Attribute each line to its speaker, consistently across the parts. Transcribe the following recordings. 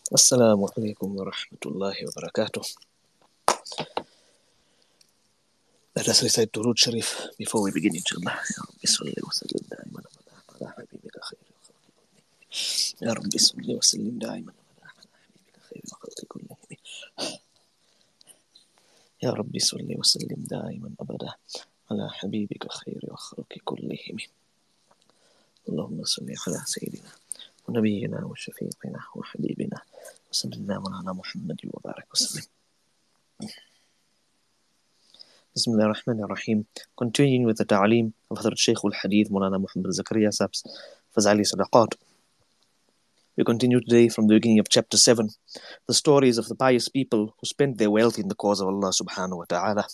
Speaker 1: Assalamu alaikum wa rahmatullahi wa barakatuh. Let us recite Durood Sharif before we begin, inshallah. Ya Rabbi salli wa sallim da'iman Ya Rabbi salli wa sallim da'iman abada ala habibika khayri wa khalqi kullihim. Allahumma salli ala sayyidina wa nabiyyina wa shafiqina wa habibina wa sallallahu ala Muhammad wa barak wa sallim. Bismillah ar-Rahman ar-Rahim. Continuing with the ta'aleem of Hazrat Shaykh al-Hadith Maulana Muhammad Zakaria Sahib's Fazali Sadaqat. We continue today from the beginning of chapter 7, the stories of the pious people who spent their wealth in the cause of Allah subhanahu wa ta'ala.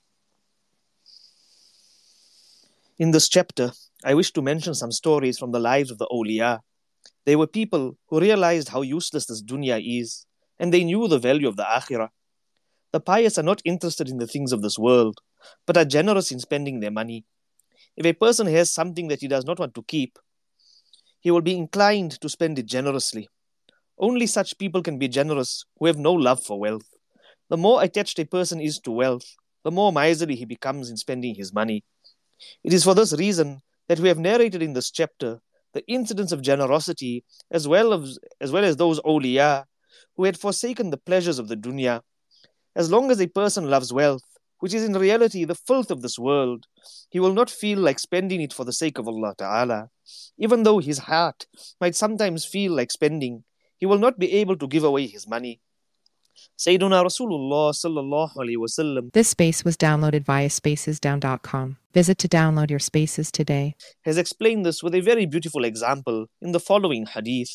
Speaker 1: In this chapter, I wish to mention some stories from the lives of the awliya. They were people who realized how useless this dunya is, and they knew the value of the akhirah. The pious are not interested in the things of this world, but are generous in spending their money. If a person has something that he does not want to keep, he will be inclined to spend it generously. Only such people can be generous who have no love for wealth. The more attached a person is to wealth, the more miserly he becomes in spending his money. It is for this reason that we have narrated in this chapter the incidents of generosity as well as those awliya who had forsaken the pleasures of the dunya. As long as a person loves wealth, which is in reality the filth of this world, he will not feel like spending it for the sake of Allah Ta'ala. Even though his heart might sometimes feel like spending, he will not be able to give away his money. Sayyiduna Rasulullah sallallahu alaihi wasallam.
Speaker 2: This space was downloaded via spacesdown.com. Visit to download your spaces today.
Speaker 1: Has explained this with a very beautiful example in the following hadith.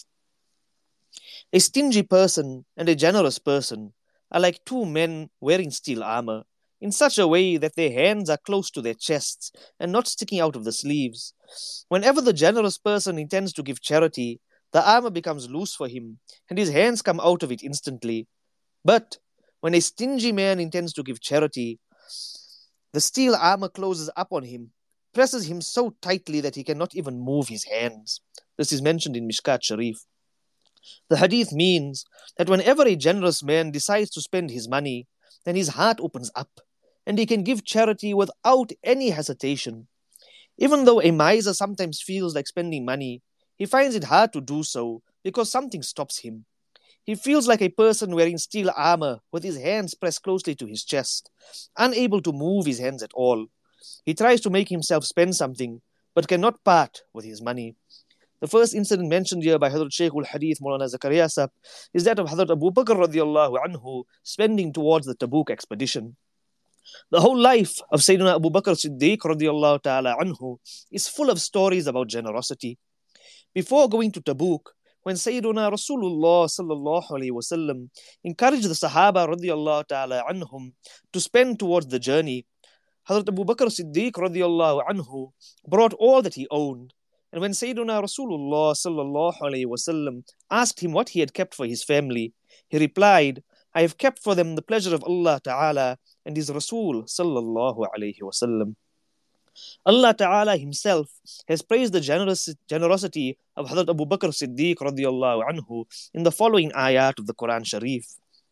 Speaker 1: A stingy person and a generous person are like two men wearing steel armor, in such a way that their hands are close to their chests and not sticking out of the sleeves. Whenever the generous person intends to give charity, the armor becomes loose for him, and his hands come out of it instantly. But when a stingy man intends to give charity, the steel armor closes up on him, presses him so tightly that he cannot even move his hands. This is mentioned in Mishkat Sharif. The hadith means that whenever a generous man decides to spend his money, then his heart opens up, and he can give charity without any hesitation. Even though a miser sometimes feels like spending money, he finds it hard to do so because something stops him. He feels like a person wearing steel armor with his hands pressed closely to his chest, unable to move his hands at all. He tries to make himself spend something, but cannot part with his money. The first incident mentioned here by Hazrat Shaykh al-Hadith Maulana Zakaria Sahib is that of Hazrat Abu Bakr radiallahu anhu spending towards the Tabuk expedition. The whole life of Sayyidina Abu Bakr Siddiq radiallahu ta'ala anhu is full of stories about generosity. Before going to Tabuk, when Sayyidina Rasulullah sallallahu alayhi wasallam encouraged the Sahaba radiallahu ta'ala anhum to spend towards the journey, Hazrat Abu Bakr Siddiq radiallahu anhu brought all that he owned. And when Sayyidina Rasulullah sallallahu alayhi wasallam asked him what he had kept for his family, he replied, I have kept for them the pleasure of Allah Ta'ala and His Rasul sallallahu alayhi wasallam. Allah Ta'ala Himself has praised the generosity of Hazrat Abu Bakr Siddiq radiallahu anhu in the following ayat of the Quran Sharif.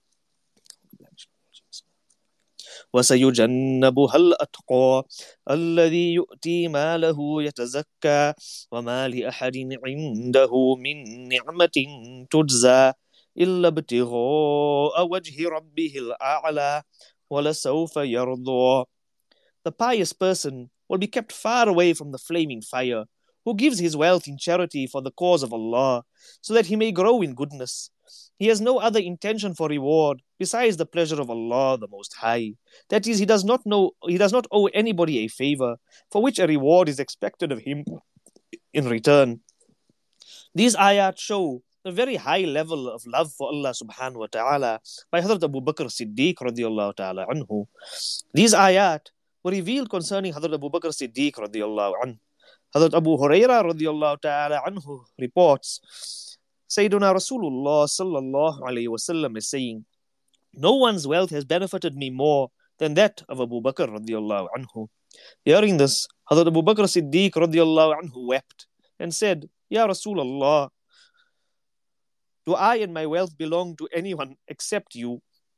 Speaker 1: وَسَيُجَنَّبُهَا الْأَتْقَى الَّذِي يُؤْتِي مَالَهُ يَتَزَكَّى وَمَا لِأَحَدٍ عِندَهُ مِن نِعْمَةٍ تُجْزَى إِلَّا ابْتِغَاءَ وَجْهِ رَبِّهِ الْأَعْلَى وَلَسَوْفَ يَرْضَى. The pious person will be kept far away from the flaming fire, who gives his wealth in charity for the cause of Allah, so that he may grow in goodness. He has no other intention for reward besides the pleasure of Allah the Most High. That is, he does not owe anybody a favor for which a reward is expected of him in return. These ayat show a very high level of love for Allah subhanahu wa ta'ala by Hazrat Abu Bakr Siddiq radiallahu ta'ala anhu. These ayat were revealed concerning Hazrat Abu Bakr Siddiq radiallahu anhu. Hazrat Abu Huraira radiallahu ta'ala anhu reports, Sayyiduna Rasulullah sallallahu alayhi wasallam is saying, no one's wealth has benefited me more than that of Abu Bakr radiallahu anhu. Hearing this, Hazrat Abu Bakr Siddiq radiallahu anhu wept and said, Ya Rasulullah, Do I and my wealth belong to anyone except you?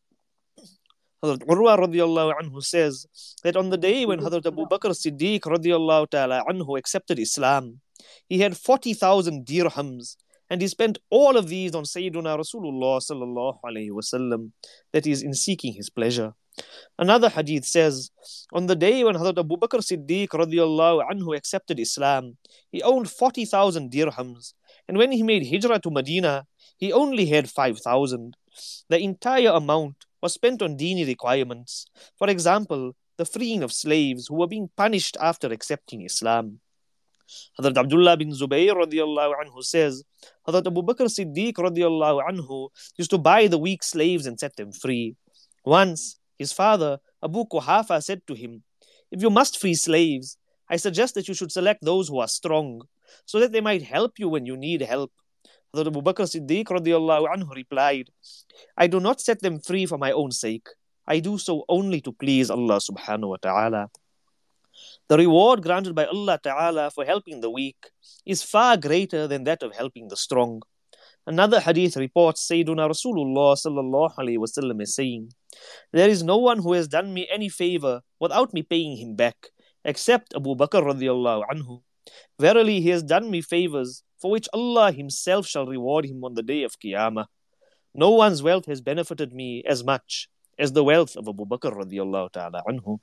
Speaker 1: Hazrat Urwa radiallahu anhu says that on the day when Hazrat Abu Bakr Siddiq radiallahu ta'ala anhu accepted Islam, he had 40,000 dirhams, and he spent all of these on Sayyiduna Rasulullah sallallahu alayhi wasallam, that is, in seeking his pleasure. Another hadith says, on the day when Hazrat Abu Bakr Siddiq radiallahu anhu accepted Islam, he owned 40,000 dirhams, and when he made hijrah to Medina, he only had 5,000. The entire amount was spent on dini requirements. For example, the freeing of slaves who were being punished after accepting Islam. Hazrat Abdullah bin Zubayr radiallahu anhu says, Hazrat Abu Bakr Siddiq radiallahu anhu used to buy the weak slaves and set them free. Once, his father, Abu Quhafa, said to him, if you must free slaves, I suggest that you should select those who are strong, so that they might help you when you need help. Hazrat Abu Bakr Siddiq radiallahu anhu replied, I do not set them free for my own sake. I do so only to please Allah subhanahu wa ta'ala. The reward granted by Allah ta'ala for helping the weak is far greater than that of helping the strong. Another hadith reports Sayyiduna Rasulullah sallallahu alayhi wasallam is saying, there is no one who has done me any favor without me paying him back, except Abu Bakr radiallahu anhu. Verily, he has done me favors for which Allah himself shall reward him on the day of Qiyamah. No one's wealth has benefited me as much as the wealth of Abu Bakr radiallahu ta'ala anhu.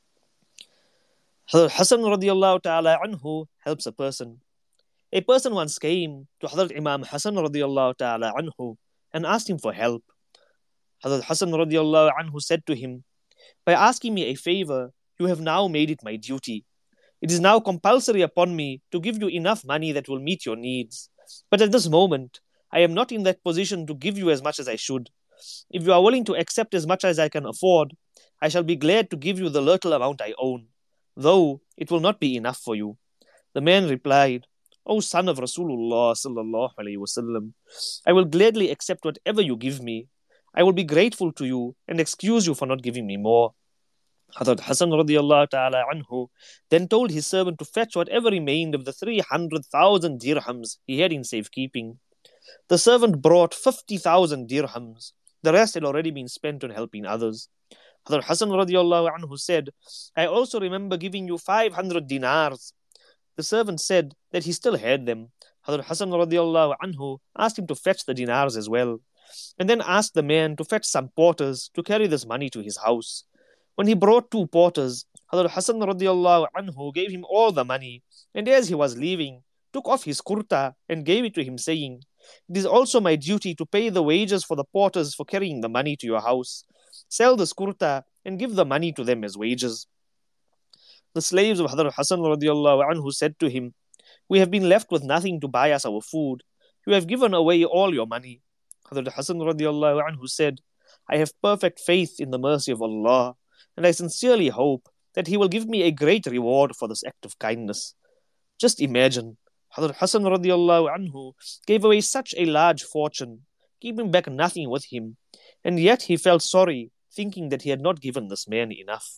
Speaker 1: Hazrat Hassan radiallahu ta'ala anhu helps a person. A person once came to Hazrat Imam Hassan radiallahu ta'ala anhu and asked him for help. Hazrat Hassan radiallahu anhu said to him, by asking me a favor, you have now made it my duty. It is now compulsory upon me to give you enough money that will meet your needs. But at this moment, I am not in that position to give you as much as I should. If you are willing to accept as much as I can afford, I shall be glad to give you the little amount I own, though it will not be enough for you. The man replied, O son of Rasulullah sallallahu alayhi wasallam, I will gladly accept whatever you give me. I will be grateful to you and excuse you for not giving me more. Hazrat Hassan radiallahu ta'ala anhu then told his servant to fetch whatever remained of the 300,000 dirhams he had in safekeeping. The servant brought 50,000 dirhams. The rest had already been spent on helping others. Hazrat Hassan radiallahu anhu said, I also remember giving you 500 dinars. The servant said that he still had them. Hazrat Hassan radiallahu anhu asked him to fetch the dinars as well, and then asked the man to fetch some porters to carry this money to his house. When he brought 2 porters, Hazrat Hassan radiallahu anhu gave him all the money, and as he was leaving, took off his kurta and gave it to him, saying, it is also my duty to pay the wages for the porters for carrying the money to your house. Sell this kurta and give the money to them as wages. The slaves of Hazrat Hassan radiallahu anhu said to him, we have been left with nothing to buy us our food. You have given away all your money. Hazrat Hassan radiallahu anhu said, I have perfect faith in the mercy of Allah, and I sincerely hope that He will give me a great reward for this act of kindness. Just imagine, Hazrat Hassan radiallahu anhu gave away such a large fortune, keeping back nothing with him, and yet he felt sorry, thinking that he had not given this man enough.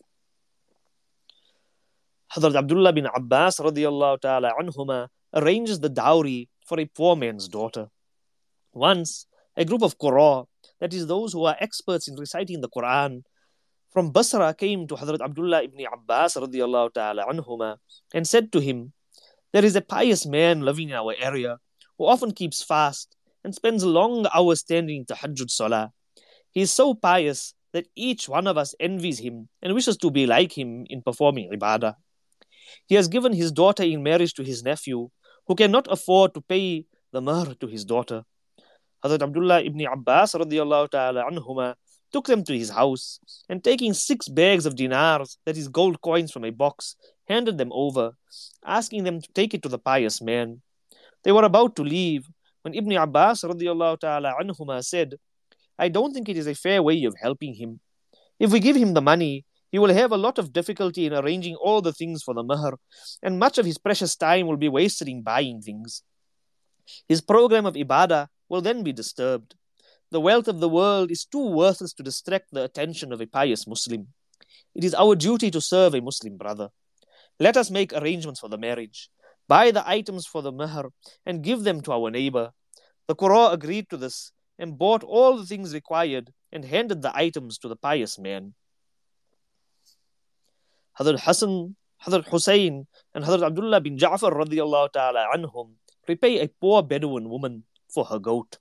Speaker 1: Hazrat Abdullah bin Abbas radiallahu ta'ala anhuma arranges the dowry for a poor man's daughter. Once, a group of Qurra, that is those who are experts in reciting the Quran, from Basra came to Hazrat Abdullah ibn Abbas radiallahu ta'ala anhuma and said to him, there is a pious man living in our area who often keeps fast and spends long hours standing in Tahajjud Salah. He is so pious that each one of us envies him and wishes to be like him in performing ibadah. He has given his daughter in marriage to his nephew, who cannot afford to pay the mahr to his daughter. Hazrat Abdullah ibn Abbas radiallahu ta'ala anhuma took them to his house, and taking 6 bags of dinars, that is gold coins from a box, handed them over, asking them to take it to the pious man. They were about to leave when Ibn Abbas radiallahu ta'ala anhuma said, I don't think it is a fair way of helping him. If we give him the money, he will have a lot of difficulty in arranging all the things for the mahr, and much of his precious time will be wasted in buying things. His program of ibadah will then be disturbed. The wealth of the world is too worthless to distract the attention of a pious Muslim. It is our duty to serve a Muslim brother. Let us make arrangements for the marriage, buy the items for the mahr, and give them to our neighbor. The Qurra agreed to this and bought all the things required and handed the items to the pious man. Hazrat Hassan, Hazrat Hussein, and Hazrat Abdullah bin Ja'far radiallahu ta'ala anhum repay a poor Bedouin woman for her goat.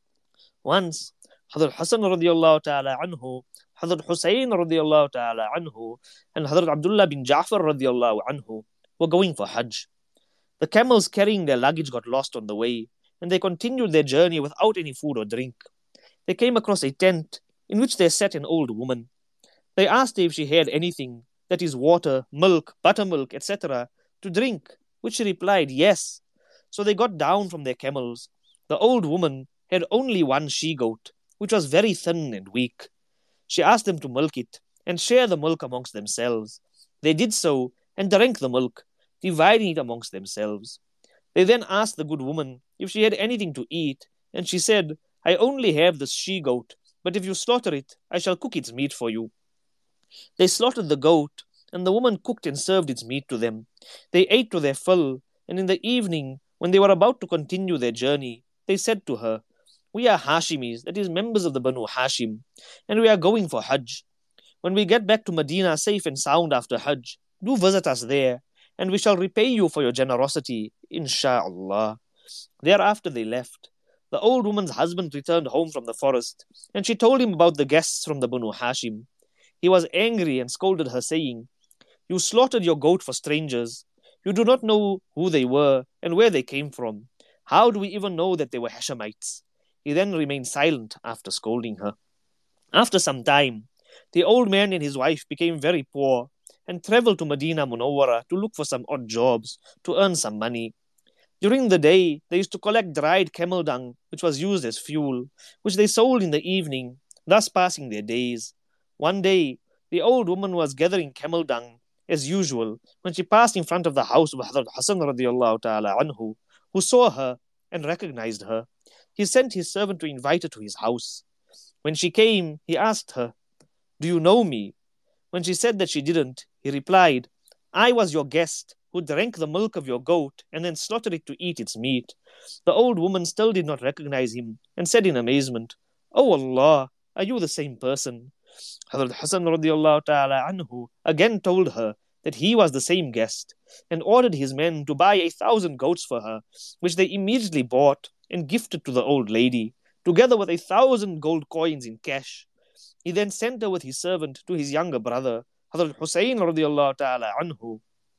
Speaker 1: Once, Hazrat Hassan radiallahu ta'ala anhu, Hazrat Hussein radiallahu ta'ala anhu, and Hazrat Abdullah bin Ja'far radiallahu anhu were going for Hajj. The camels carrying their luggage got lost on the way, and they continued their journey without any food or drink. They came across a tent in which there sat an old woman. They asked her if she had anything, that is water, milk, buttermilk, etc., to drink, which she replied, yes. So they got down from their camels. The old woman had only one she-goat, which was very thin and weak. She asked them to milk it and share the milk amongst themselves. They did so and drank the milk, dividing it amongst themselves. They then asked the good woman if she had anything to eat, and she said, I only have this she-goat, but if you slaughter it, I shall cook its meat for you. They slaughtered the goat, and the woman cooked and served its meat to them. They ate to their fill, and in the evening, when they were about to continue their journey, they said to her, we are Hashimis, that is, members of the Banu Hashim, and we are going for Hajj. When we get back to Medina safe and sound after Hajj, do visit us there, and we shall repay you for your generosity, insha'Allah. Thereafter they left. The old woman's husband returned home from the forest, and she told him about the guests from the Banu Hashim. He was angry and scolded her, saying, you slaughtered your goat for strangers. You do not know who they were and where they came from. How do we even know that they were Hashemites? He then remained silent after scolding her. After some time, the old man and his wife became very poor and traveled to Medina Munawwara to look for some odd jobs to earn some money. During the day, they used to collect dried camel dung, which was used as fuel, which they sold in the evening, thus passing their days. One day, the old woman was gathering camel dung, as usual, when she passed in front of the house of Hazrat Hassan radiallahu ta'ala anhu, who saw her and recognized her. He sent his servant to invite her to his house. When she came, he asked her, do you know me? When she said that she didn't, he replied, I was your guest, who drank the milk of your goat and then slaughtered it to eat its meat. The old woman still did not recognize him and said in amazement, O Allah, are you the same person? Hazrat Hassan radiallahu ta'ala anhu again told her that he was the same guest and ordered his men to buy 1,000 goats for her, which they immediately bought and gifted to the old lady, together with 1,000 gold coins in cash. He then sent her with his servant to his younger brother, Hazrat Hussein radiallahu ta'ala anhu,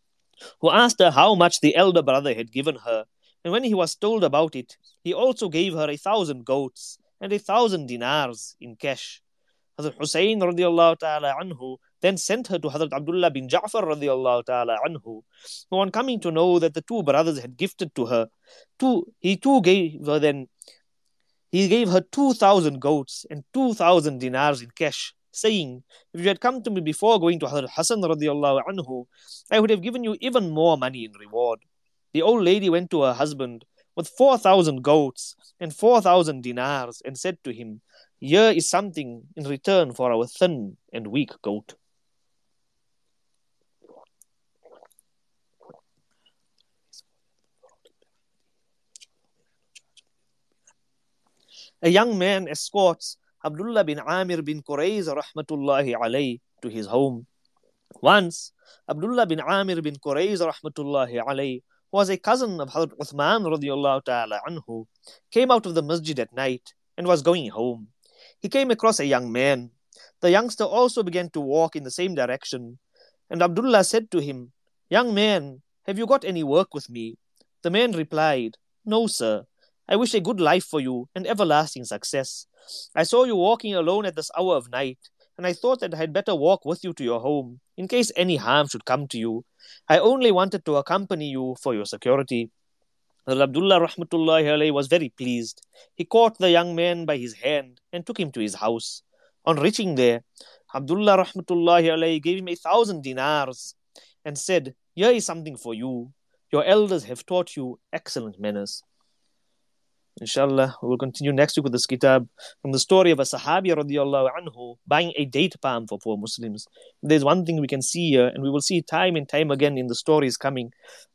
Speaker 1: who asked her how much the elder brother had given her, and when he was told about it, he also gave her 1,000 goats and 1,000 dinars in cash. Hazrat Hussein radiallahu ta'ala anhu then sent her to Hazrat Abdullah bin Ja'far radiallahu ta'ala anhu, who on coming to know that the two brothers had gifted to her, he gave her 2,000 goats and 2,000 dinars in cash, saying, if you had come to me before going to Hazrat Hassan radiallahu anhu, I would have given you even more money in reward. The old lady went to her husband with 4,000 goats and 4,000 dinars and said to him, here is something in return for our thin and weak goat. A young man escorts Abdullah bin Amir bin Qurayz rahmatullahi alayh to his home. Once, Abdullah bin Amir bin Qurayz rahmatullahi alayh, who was a cousin of Hazrat Uthman radiallahu ta'ala anhu, came out of the masjid at night and was going home. He came across a young man. The youngster also began to walk in the same direction, and Abdullah said to him, young man, have you got any work with me? The man replied, no, sir. I wish a good life for you and everlasting success. I saw you walking alone at this hour of night, and I thought that I had better walk with you to your home, in case any harm should come to you. I only wanted to accompany you for your security. Abdullah rahmatullahi alayhi was very pleased. He caught the young man by his hand and took him to his house. On reaching there, Abdullah rahmatullahi alayhi gave him 1,000 dinars and said, here is something for you. Your elders have taught you excellent manners. Inshallah, we will continue next week with this kitab from the story of a Sahabi radiallahu anhu buying a date palm for poor Muslims. There's one thing we can see here, and we will see time and time again in the stories coming, that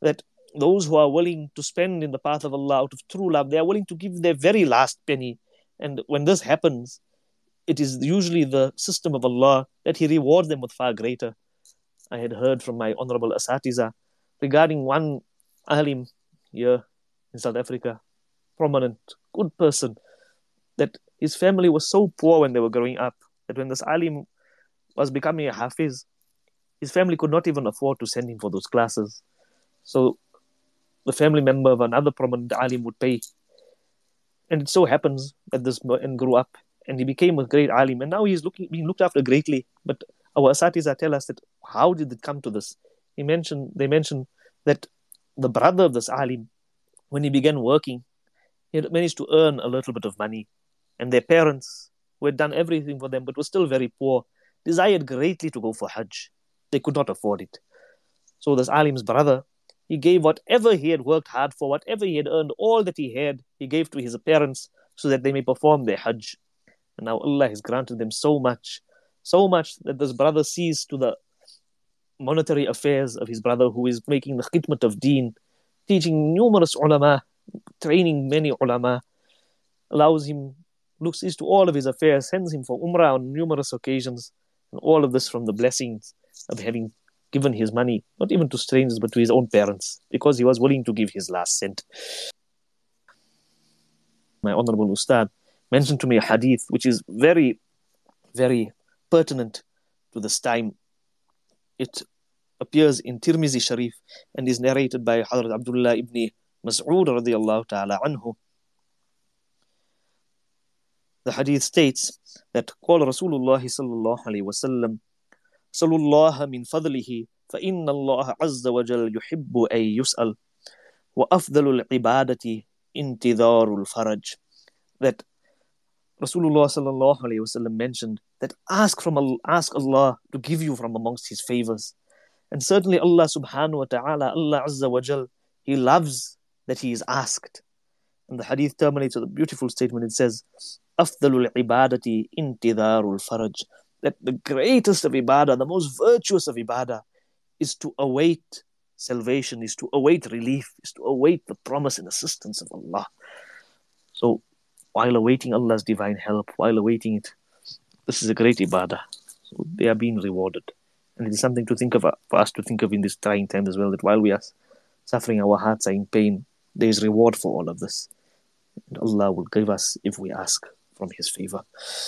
Speaker 1: those who are willing to spend in the path of Allah out of true love, they are willing to give their very last penny. And when this happens, it is usually the system of Allah that He rewards them with far greater. I had heard from my honorable Asatiza regarding one alim here in South Africa, prominent, good person, that his family was so poor when they were growing up that when this alim was becoming a hafiz, his family could not even afford to send him for those classes. So the family member of another prominent alim would pay. And it so happens that this man grew up and he became a great alim, and now he's being looked after greatly. But our asatiza tell us that how did it come to this? They mentioned that the brother of this alim, when he began working, he had managed to earn a little bit of money, and their parents, who had done everything for them but were still very poor, desired greatly to go for Hajj. They could not afford it. So this alim's brother, he gave whatever he had worked hard for, whatever he had earned, all that he had, he gave to his parents so that they may perform their Hajj. And now Allah has granted them so much that this brother sees to the monetary affairs of his brother, who is making the khidmat of deen, teaching numerous ulama, training many ulama, allows him, sees to all of his affairs, sends him for umrah on numerous occasions, and all of this from the blessings of having given his money, not even to strangers, but to his own parents, because he was willing to give his last cent. My honorable Ustad mentioned to me a hadith which is very, very pertinent to this time. It appears in Tirmizi Sharif and is narrated by Hazrat Abdullah ibn Mas'ud radiyallahu ta'ala anhu. The hadith states that قال رسول الله صلى الله عليه وسلم صلوا الله من فضله فإن الله عز وجل يحب أن يسأل وأفضل العبادة انتظار الفرج. That Rasulullah sallallahu alayhi wasallam mentioned that ask Allah to give you from amongst His favors. And certainly Allah subhanahu wa ta'ala, Allah azza wa jal, He loves that He is asked. And the hadith terminates with a beautiful statement. It says, أفضل العبادة انتظار الفرج. That the greatest of ibadah, the most virtuous of ibadah, is to await salvation, is to await relief, is to await the promise and assistance of Allah. So while awaiting Allah's divine help, while awaiting it, this is a great ibadah. So they are being rewarded. And it is something to think of, for us to think of in this trying time as well, that while we are suffering, our hearts are in pain, there is reward for all of this. And Allah will give us if we ask from His favor.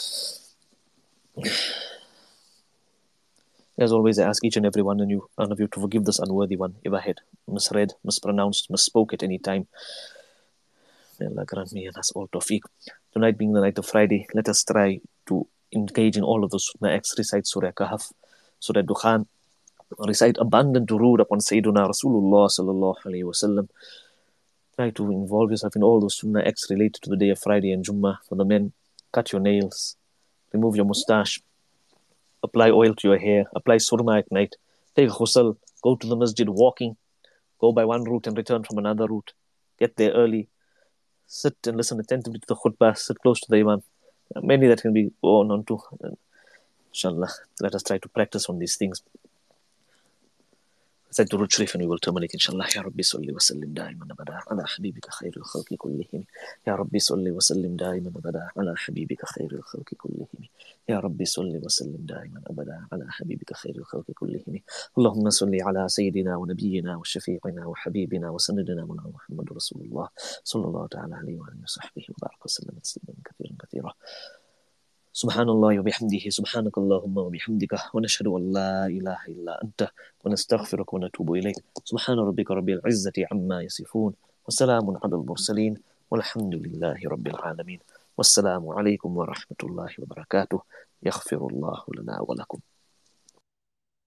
Speaker 1: As always, I ask each and every one of you to forgive this unworthy one if I had misread, mispronounced, misspoke at any time. May Allah grant me and us all tawfiq. Tonight being the night of Friday, let us try to engage in all of the Sunnah acts, recite Surah Kahf, Surah Dukhan, recite abundant durood upon Sayyiduna Rasulullah sallallahu alayhi wasallam. Try to involve yourself in all those Sunnah acts related to the day of Friday and Jummah. For the men, cut your nails, remove your moustache, apply oil to your hair, apply surma at night, take a ghusl, go to the masjid walking, go by one route and return from another route, get there early, sit and listen attentively to the khutbah, sit close to the imam. Many that can be gone on to. Inshallah, let us try to practice on these things. Recite Durood Sharif and we will terminate inshallah. Ya Rabbi salli wa sallim da'iman abada ala habibika khairil khalqi kullihim. Ya Rabbi salli wa sallim da'iman abada ala habibika khairil khalqi kullihim. Ya Rabbi salli wa sallim da'iman abada ala habibika khairil khalqi kullihim. Allahumma salli ala sayyidina wa nabiyyina wa shafi'ina wa habibina wa sanadina Muhammad Rasulullah sallallahu ta'ala alayhi wa sahbihi wa baraka wa sallam tasliman kathiran kathira. سبحان الله وبحمده سبحانك اللهم وبحمدك ونشهد أن لا إله إلا أنت ونستغفرك ونتوب إليك سبحان ربك رب العزة عما يصفون وسلام على المرسلين والحمد لله رب العالمين والسلام عليكم ورحمة الله وبركاته يغفر الله لنا ولكم.